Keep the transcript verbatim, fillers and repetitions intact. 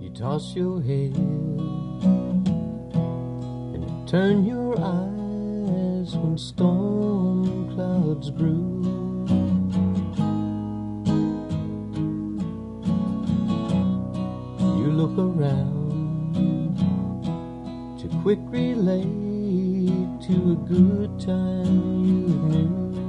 You toss your head and you turn your eyes when storm clouds brew. You look around to quick relate to a good time you knew.